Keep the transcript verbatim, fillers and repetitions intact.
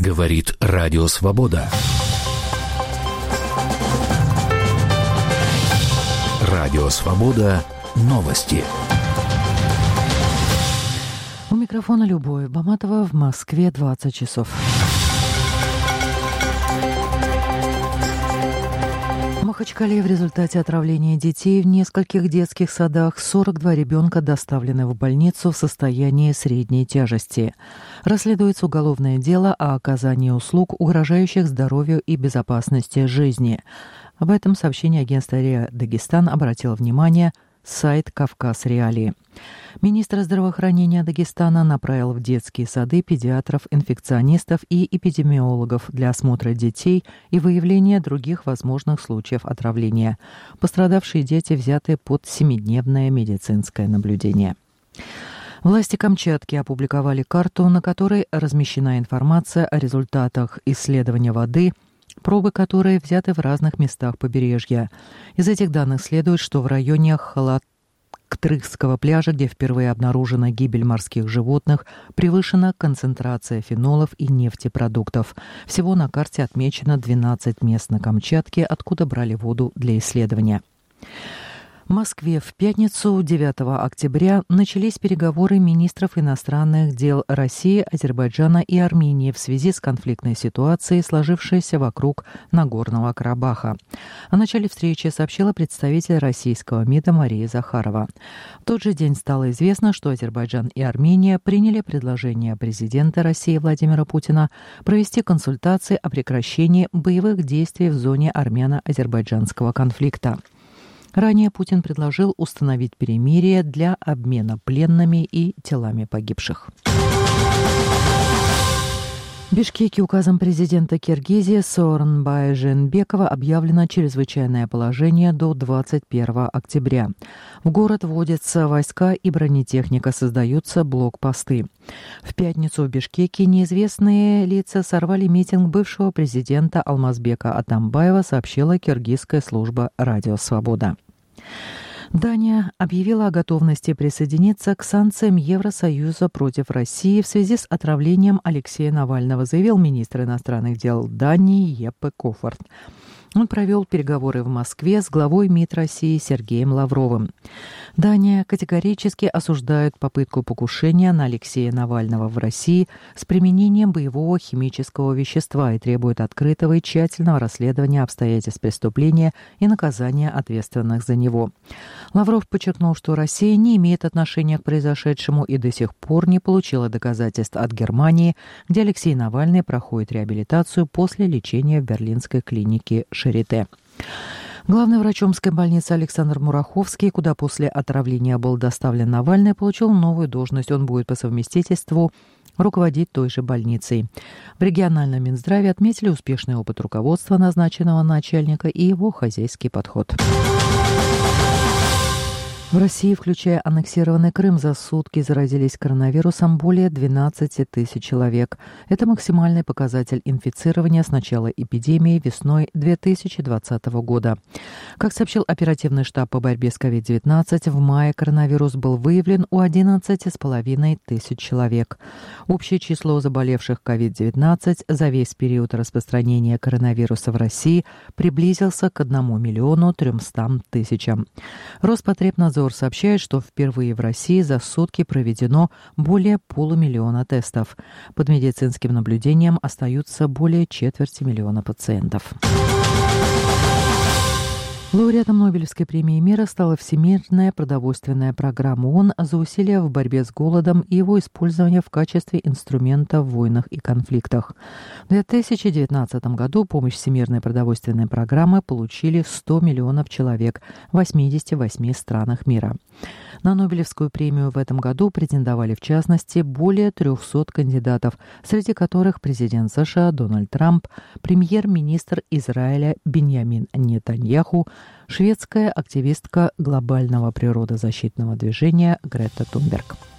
Говорит Радио Свобода. Радио Свобода. Новости. У микрофона Любовь Баматова. В Москве двадцать часов. В Махачкале в результате отравления детей в нескольких детских садах сорок два ребенка доставлены в больницу в состоянии средней тяжести. Расследуется уголовное дело о оказании услуг, угрожающих здоровью и безопасности жизни. Об этом сообщение агентства РИА Дагестан обратило внимание сайт «Кавказ Реалии». Министр здравоохранения Дагестана направил в детские сады педиатров, инфекционистов и эпидемиологов для осмотра детей и выявления других возможных случаев отравления. Пострадавшие дети взяты под семидневное медицинское наблюдение. Власти Камчатки опубликовали карту, на которой размещена информация о результатах исследования воды, пробы которой взяты в разных местах побережья. Из этих данных следует, что в районе Халатктырского пляжа, где впервые обнаружена гибель морских животных, превышена концентрация фенолов и нефтепродуктов. Всего на карте отмечено двенадцать мест на Камчатке, откуда брали воду для исследования. В Москве в пятницу, девятого октября, начались переговоры министров иностранных дел России, Азербайджана и Армении в связи с конфликтной ситуацией, сложившейся вокруг Нагорного Карабаха. О начале встречи сообщила представитель российского МИДа Мария Захарова. В тот же день стало известно, что Азербайджан и Армения приняли предложение президента России Владимира Путина провести консультации о прекращении боевых действий в зоне армяно-азербайджанского конфликта. Ранее Путин предложил установить перемирие для обмена пленными и телами погибших. В Бишкеке указом президента Киргизии Сооронбая Жээнбекова объявлено чрезвычайное положение до двадцать первого октября. В город вводятся войска и бронетехника, создаются блокпосты. В пятницу в Бишкеке неизвестные лица сорвали митинг бывшего президента Алмазбека Атамбаева, сообщила киргизская служба «Радио Свобода». Дания объявила о готовности присоединиться к санкциям Евросоюза против России в связи с отравлением Алексея Навального, заявил министр иностранных дел Дании Еппе Кофорд. Он провел переговоры в Москве с главой МИД России Сергеем Лавровым. Дания категорически осуждает попытку покушения на Алексея Навального в России с применением боевого химического вещества и требует открытого и тщательного расследования обстоятельств преступления и наказания ответственных за него. Лавров подчеркнул, что Россия не имеет отношения к произошедшему и до сих пор не получила доказательств от Германии, где Алексей Навальный проходит реабилитацию после лечения в берлинской клинике Шарите. Главный врач Омской больницы Александр Мураховский, куда после отравления был доставлен Навальный, получил новую должность. Он будет по совместительству руководить той же больницей. В региональном Минздраве отметили успешный опыт руководства назначенного начальника и его хозяйский подход. В России, включая аннексированный Крым, за сутки заразились коронавирусом более двенадцати тысяч человек. Это максимальный показатель инфицирования с начала эпидемии весной две тысячи двадцатого года. Как сообщил оперативный штаб по борьбе с ковид девятнадцать, в мае коронавирус был выявлен у одиннадцати с половиной тысяч человек. Общее число заболевших ковид девятнадцать за весь период распространения коронавируса в России приблизился к одному миллиону трёмстам тысячам. Роспотребнадзор сообщает, что впервые в России за сутки проведено более полумиллиона тестов. Под медицинским наблюдением остаются более четверти миллиона пациентов. Лауреатом Нобелевской премии мира стала Всемирная продовольственная программа ООН за усилия в борьбе с голодом и его использование в качестве инструмента в войнах и конфликтах. В две тысячи девятнадцатом году помощь Всемирной продовольственной программы получили сто миллионов человек в восьмидесяти восьми странах мира. На Нобелевскую премию в этом году претендовали в частности более трехсот кандидатов, среди которых президент США Дональд Трамп, премьер-министр Израиля Биньямин Нетаньяху, шведская активистка глобального природозащитного движения Грета Тунберг.